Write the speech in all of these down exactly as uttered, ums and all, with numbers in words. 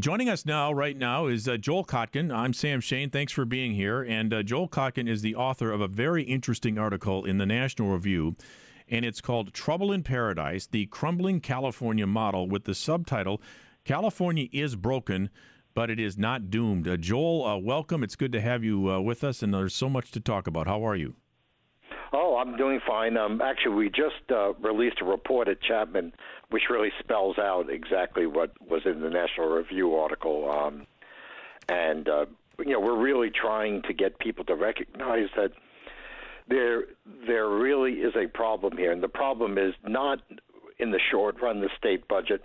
Joining us now, right now, is uh, Joel Kotkin. I'm Sam Shane. Thanks for being here. And uh, Joel Kotkin is the author of a very interesting article in the National Review, and it's called Trouble in Paradise, The Crumbling California Model, with the subtitle, California is Broken, but it is not doomed. Uh, Joel, uh, welcome. It's good to have you uh, with us, and there's so much to talk about. How are you? Oh, I'm doing fine. Um, actually, we just uh, released a report at Chapman, which really spells out exactly what was in the National Review article. Um, and, uh, you know, we're really trying to get people to recognize that there there really is a problem here. And the problem is not in the short run, the state budget.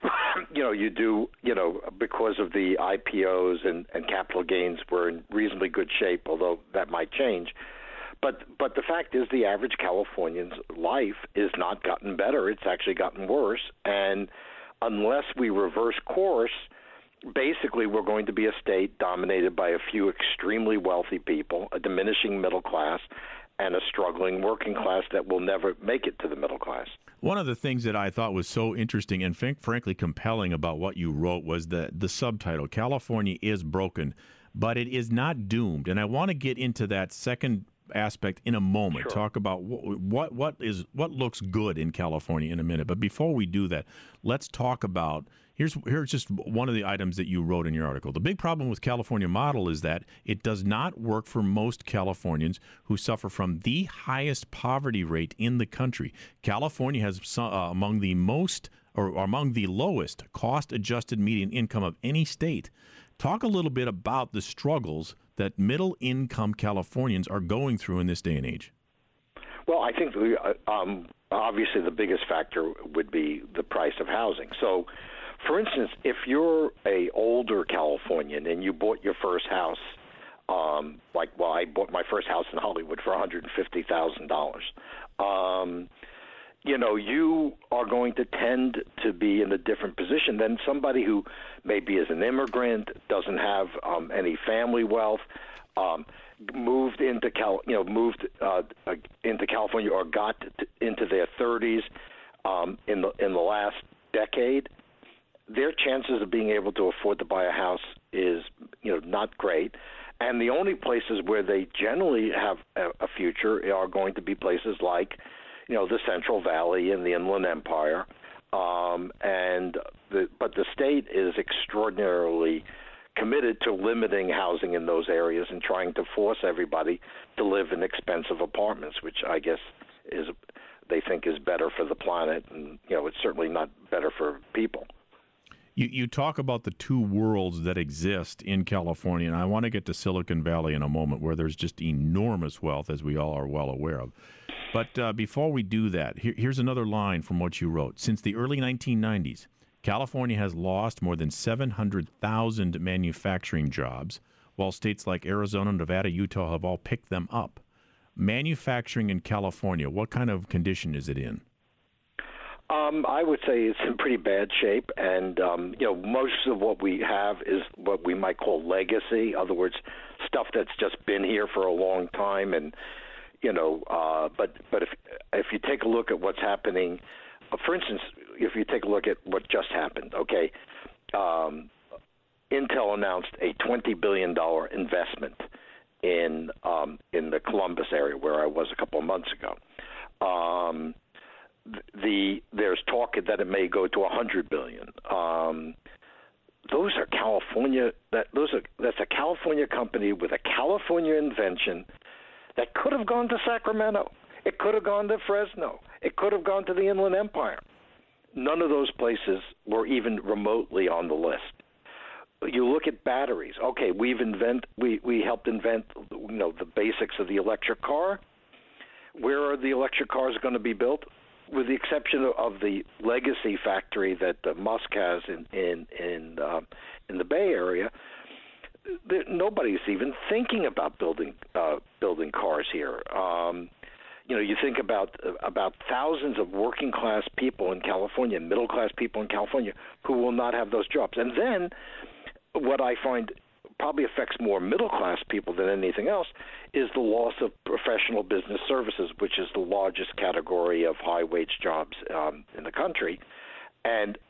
you know, you do, you know, because of the I P Os and, and capital gains, we're in reasonably good shape, although that might change. But but the fact is the average Californian's life is not gotten better. It's actually gotten worse. And unless we reverse course, basically we're going to be a state dominated by a few extremely wealthy people, a diminishing middle class, and a struggling working class that will never make it to the middle class. One of the things that I thought was so interesting and f- frankly compelling about what you wrote was the, the subtitle, California is Broken, but it is not doomed. And I want to get into that second aspect in a moment. Sure. Talk about what, what what is what looks good in California in a minute. But before we do that, let's talk about here's here's just one of the items that you wrote in your article. The big problem with California model is that it does not work for most Californians who suffer from the highest poverty rate in the country. California has some, uh, among the most or among the lowest cost-adjusted median income of any state. Talk a little bit about the struggles that middle-income Californians are going through in this day and age. Well, I think uh, um, obviously the biggest factor would be the price of housing. So, for instance, if you're a older Californian and you bought your first house, um, like, well, I bought my first house in Hollywood for one hundred fifty thousand dollars. Um, you know, you are going to tend to be in a different position than somebody who maybe is an immigrant, doesn't have um, any family wealth, um, moved into Cal, you know, moved uh, into California or got to, into their thirties um, in the in the last decade. Their chances of being able to afford to buy a house is, you know, not great. And the only places where they generally have a, a future are going to be places like, you know, the Central Valley and the Inland Empire, um, and the, but the state is extraordinarily committed to limiting housing in those areas and trying to force everybody to live in expensive apartments, which I guess is they think is better for the planet, and you know, it's certainly not better for people. You, you talk about the two worlds that exist in California, and I want to get to Silicon Valley in a moment, where there's just enormous wealth, as we all are well aware of. But uh, before we do that, here, here's another line from what you wrote. Since the early nineteen nineties, California has lost more than seven hundred thousand manufacturing jobs, while states like Arizona, Nevada, Utah have all picked them up. Manufacturing in California, what kind of condition is it in? Um, I would say it's in pretty bad shape, and um, you know, most of what we have is what we might call legacy. In other words, stuff that's just been here for a long time, and you know, uh, but but if if you take a look at what's happening, uh, for instance, if you take a look at what just happened, okay, um, Intel announced a twenty billion dollars investment in um, in the Columbus area where I was a couple of months ago. Um, The there's talk that it may go to a hundred billion. Um, those are California. That those are that's a California company with a California invention that could have gone to Sacramento. It could have gone to Fresno. It could have gone to the Inland Empire. None of those places were even remotely on the list. You look at batteries. Okay, we've invent we we helped invent you know the basics of the electric car. Where are the electric cars going to be built? With the exception of the legacy factory that uh, Musk has in in in, uh, in the Bay Area, there, nobody's even thinking about building uh, building cars here. Um, you know, you think about about thousands of working class people in California, middle class people in California, who will not have those jobs. And then, what I find probably affects more middle class people than anything else is the loss of professional business services, which is the largest category of high wage jobs um, in the country. And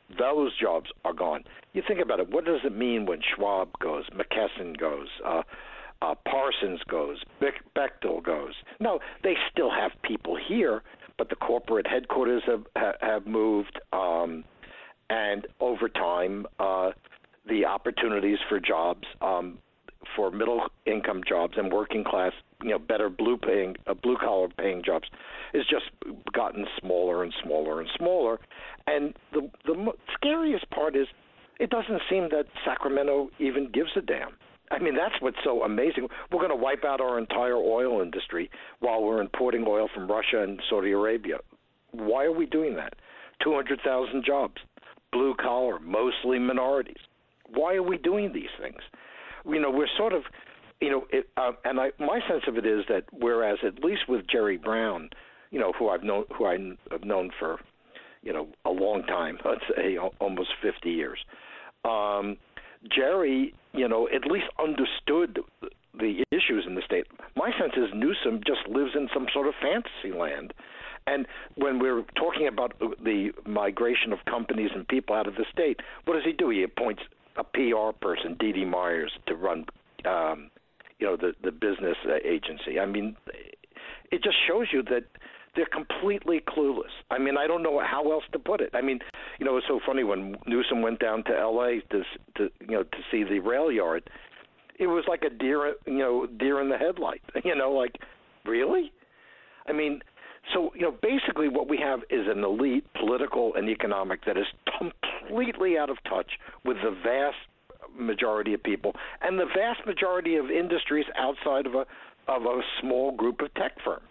Those jobs are gone. You think about it. What does it mean when Schwab goes, McKesson goes, uh, uh, Parsons goes, Be- Bechtel goes? No, they still have people here, but the corporate headquarters have, have moved, um, and over time, uh, the opportunities for jobs, um, for middle-income jobs and working-class, you know, better blue-paying, uh, blue-collar paying jobs, is just gotten smaller and smaller and smaller. And the the mo- scariest part is, it doesn't seem that Sacramento even gives a damn. I mean, that's what's so amazing. We're going to wipe out our entire oil industry while we're importing oil from Russia and Saudi Arabia. Why are we doing that? two hundred thousand jobs, blue collar, mostly minorities. Why are we doing these things? You know, we're sort of, you know, it, uh, and I, my sense of it is that whereas at least with Jerry Brown, you know, who I've known, who I have known for, you know, a long time, let's say almost fifty years, um, Jerry, you know, at least understood the issues in the state. My sense is Newsom just lives in some sort of fantasy land. And when we're talking about the migration of companies and people out of the state, what does he do? He appoints a P R person, Dee Dee Myers, to run, um, you know, the, the business agency. I mean, it just shows you that they're completely clueless. I mean, I don't know how else to put it. I mean, you know, it's so funny when Newsom went down to L A to, to you know, to see the rail yard. It was like a deer, you know, deer in the headlight. You know, like, really? I mean, so, you know, basically what we have is an elite political and economic that is completely out of touch with the vast majority of people and the vast majority of industries outside of a of a small group of tech firms.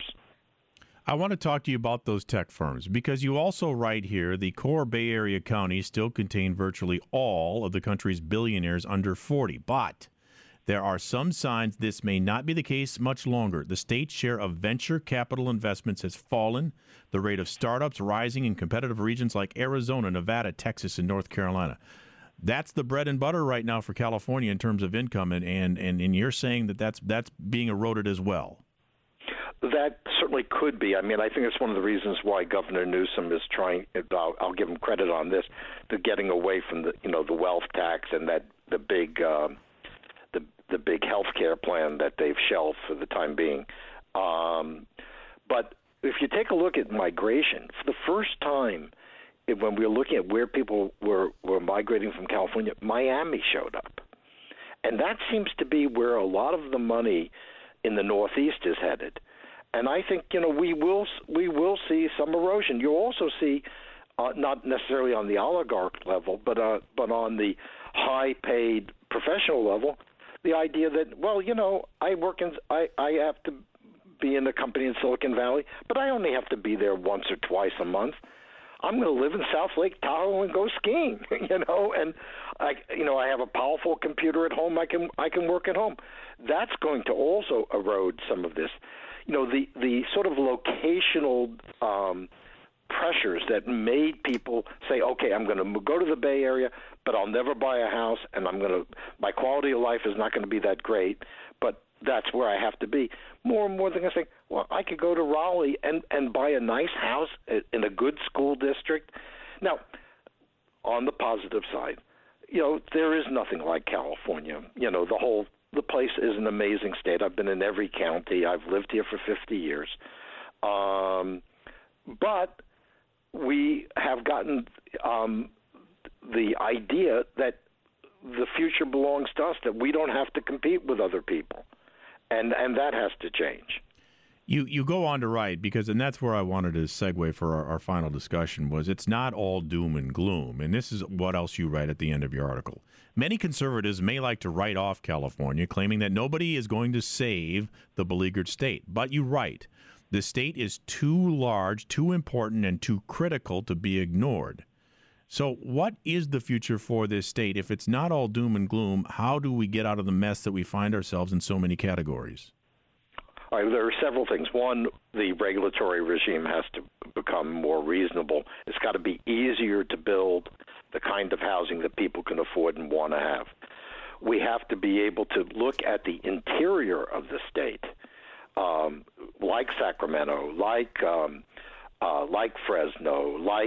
I want to talk to you about those tech firms because you also write here the core Bay Area counties still contain virtually all of the country's billionaires under forty, but there are some signs this may not be the case much longer. The state's share of venture capital investments has fallen, the rate of startups rising in competitive regions like Arizona, Nevada, Texas, and North Carolina. That's the bread and butter right now for California in terms of income, and, and, and, and you're saying that that's, that's being eroded as well. That certainly could be. I mean, I think it's one of the reasons why Governor Newsom is trying, I'll, I'll give him credit on this, to getting away from the, you know, the wealth tax and that the big um, the the big health care plan that they've shelved for the time being. Um, but if you take a look at migration, for the first time, if, when we were looking at where people were, were migrating from California, Miami showed up. And that seems to be where a lot of the money in the Northeast is headed. And I think, you know, we will we will see some erosion. You'll also see, uh, not necessarily on the oligarch level, but uh, but on the high-paid professional level, the idea that, well, you know, I work in, I, I have to be in a company in Silicon Valley, but I only have to be there once or twice a month. I'm going to live in South Lake Tahoe and go skiing, you know, and I, you know, I have a powerful computer at home. I can, I can work at home. That's going to also erode some of this. You know, the, the sort of locational um, pressures that made people say, okay, I'm going to go to the Bay Area, but I'll never buy a house, and I'm going to, my quality of life is not going to be that great, but that's where I have to be. More and more they're going to say, well, I could go to Raleigh and, and buy a nice house in a good school district. Now, on the positive side, you know, there is nothing like California. You know, the whole, the place is an amazing state. I've been in every county. I've lived here for fifty years. Um, but we have gotten um, the idea that the future belongs to us, that we don't have to compete with other people. And and that has to change. You you go on to write, because, and that's where I wanted to segue for our, our final discussion, was it's not all doom and gloom. And this is what else you write at the end of your article. Many conservatives may like to write off California, claiming that nobody is going to save the beleaguered state. But you write, the state is too large, too important, and too critical to be ignored. So what is the future for this state? If it's not all doom and gloom, how do we get out of the mess that we find ourselves in so many categories? All right, there are several things. One, the regulatory regime has to become more reasonable. It's got to be easier to build the kind of housing that people can afford and want to have. We have to be able to look at the interior of the state, um, like Sacramento, like um, uh, like Fresno, like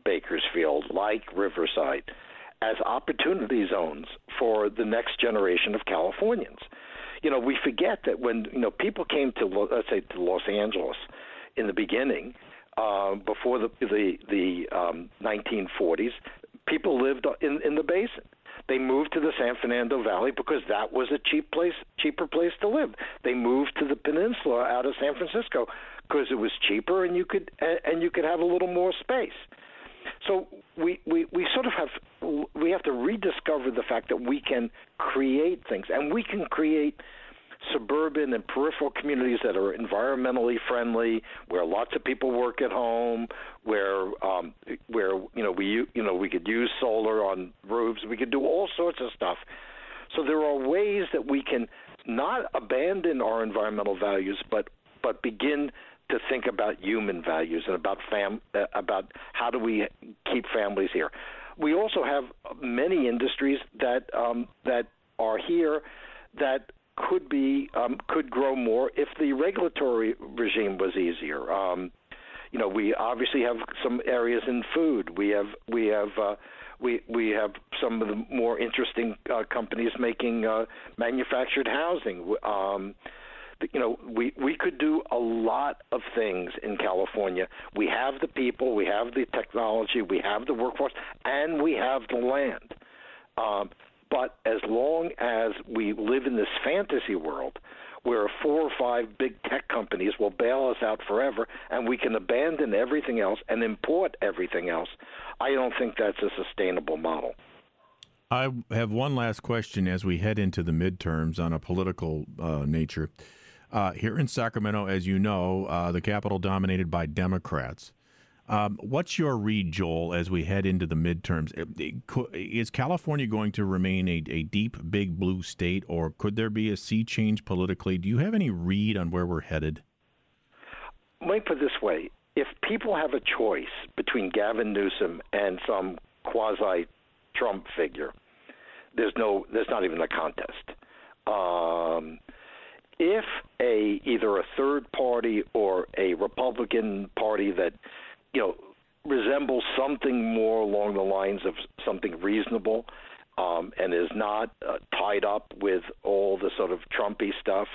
Bakersfield, like Riverside, as opportunity zones for the next generation of Californians. You know, we forget that when, you know, people came to, let's say, to Los Angeles in the beginning, uh, before the the, the um, nineteen forties, people lived in, in the basin. They moved to the San Fernando Valley because that was a cheap place, cheaper place to live. They moved to the peninsula out of San Francisco because it was cheaper and you could and you could have a little more space. So we, we, we sort of have we have to rediscover the fact that we can create things, and we can create suburban and peripheral communities that are environmentally friendly, where lots of people work at home, where um, where you know we you know we could use solar on roofs, we could do all sorts of stuff. So there are ways that we can not abandon our environmental values, but but begin to think about human values and about fam uh, about how do we keep families here. We also have many industries that um, that are here that could be um, could grow more if the regulatory regime was easier. Um, you know, we obviously have some areas in food. We have we have uh, we we have some of the more interesting uh, companies making uh, manufactured housing. Um, you know, we we could do a lot of things in California. We have the people, we have the technology, we have the workforce, and we have the land. Um, But as long as we live in this fantasy world where four or five big tech companies will bail us out forever and we can abandon everything else and import everything else, I don't think that's a sustainable model. I have one last question as we head into the midterms on a political uh, nature. Uh, here in Sacramento, as you know, uh, the Capitol dominated by Democrats. Um, what's your read, Joel, as we head into the midterms? Is California going to remain a, a deep, big blue state, or could there be a sea change politically? Do you have any read on where we're headed? Let me put it this way. If people have a choice between Gavin Newsom and some quasi-Trump figure, there's no, there's not even a contest. Um, if a either a third party or a Republican party that you know, resembles something more along the lines of something reasonable um, and is not uh, tied up with all the sort of Trumpy stuff,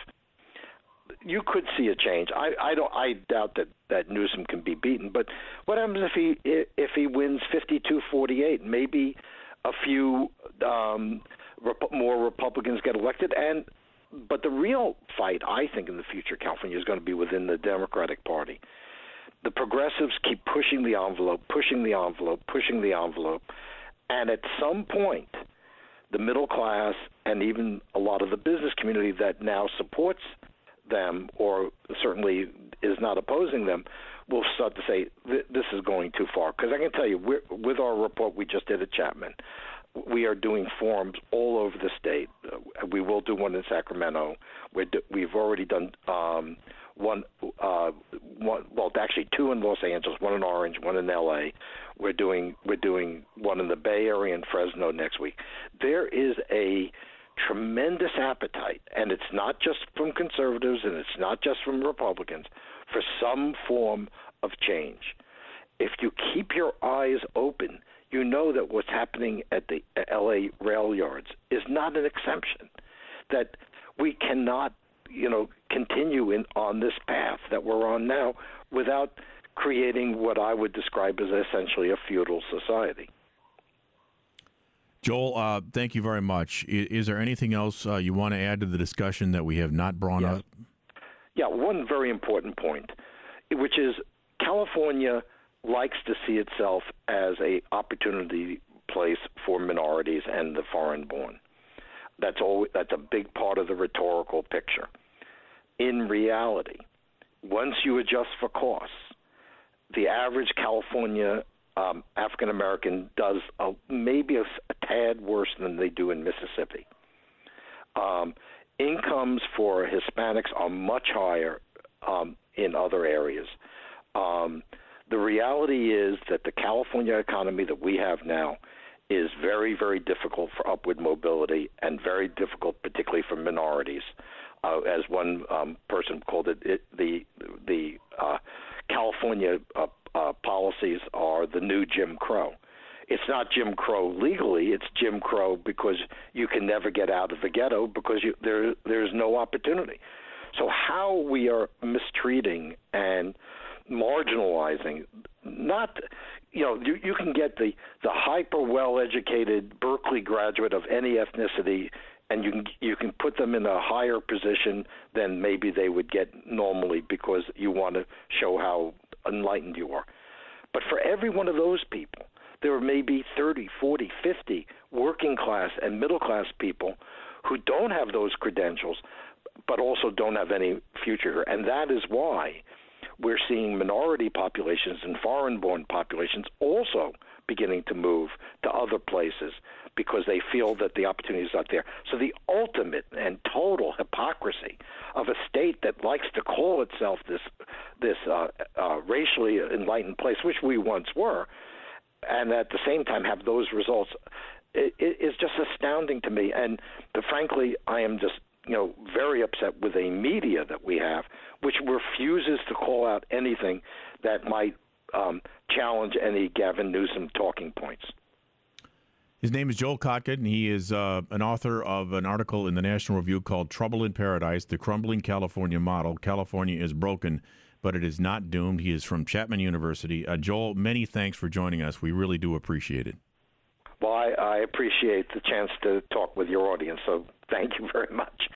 you could see a change. I, I don't. I doubt that, that Newsom can be beaten. But what happens if he if he wins fifty-two forty-eight? Maybe a few um, rep- more Republicans get elected, and but the real fight, I think, in the future, California, is going to be within the Democratic Party. The progressives keep pushing the envelope, pushing the envelope, pushing the envelope, and at some point, the middle class and even a lot of the business community that now supports them or certainly is not opposing them will start to say, this is going too far. Because I can tell you, we're, with our report we just did at Chapman, we are doing forums all over the state. We will do one in Sacramento. We're do, we've already done um, one, uh, one, well, actually two in Los Angeles, one in Orange, one in L A. We're doing we're doing one in the Bay Area and Fresno next week. There is a tremendous appetite, and it's not just from conservatives and it's not just from Republicans, for some form of change. If you keep your eyes open, you know that what's happening at the L A rail yards is not an exception, that we cannot, you know, continue in on this path that we're on now without creating what I would describe as essentially a feudal society. Joel, uh, thank you very much. Is, is there anything else uh, you want to add to the discussion that we have not brought yes. up? Yeah, one very important point, which is California likes to see itself as a opportunity place for minorities and the foreign-born. That's all. That's a big part of the rhetorical picture. In reality, once you adjust for costs, the average California um, African American does a, maybe a, a tad worse than they do in Mississippi. Um, incomes for Hispanics are much higher um, in other areas. Um, the reality is that the California economy that we have now is very, very difficult for upward mobility and very difficult particularly for minorities. Uh, as one um, person called it, it the the uh, California uh, uh, policies are the new Jim Crow. It's not Jim Crow legally, it's Jim Crow because you can never get out of the ghetto because you, there there's no opportunity. So how we are mistreating and marginalizing, not, you know, you, you can get the, the hyper well-educated Berkeley graduate of any ethnicity, and you can you can put them in a higher position than maybe they would get normally because you want to show how enlightened you are. But for every one of those people, there are maybe thirty, forty, fifty working class and middle class people who don't have those credentials, but also don't have any future. And that is why we're seeing minority populations and foreign-born populations also beginning to move to other places because they feel that the opportunity is not there. So the ultimate and total hypocrisy of a state that likes to call itself this this uh, uh, racially enlightened place, which we once were, and at the same time have those results, it, it is just astounding to me. And the, frankly, I am just you know very upset with a media that we have, which refuses to call out anything that might um, challenge any Gavin Newsom talking points. His name is Joel Kotkin, and he is uh, an author of an article in the National Review called Trouble in Paradise, The Crumbling California Model. California is broken, but it is not doomed. He is from Chapman University. Uh, Joel, many thanks for joining us. We really do appreciate it. Well, I, I appreciate the chance to talk with your audience, so thank you very much.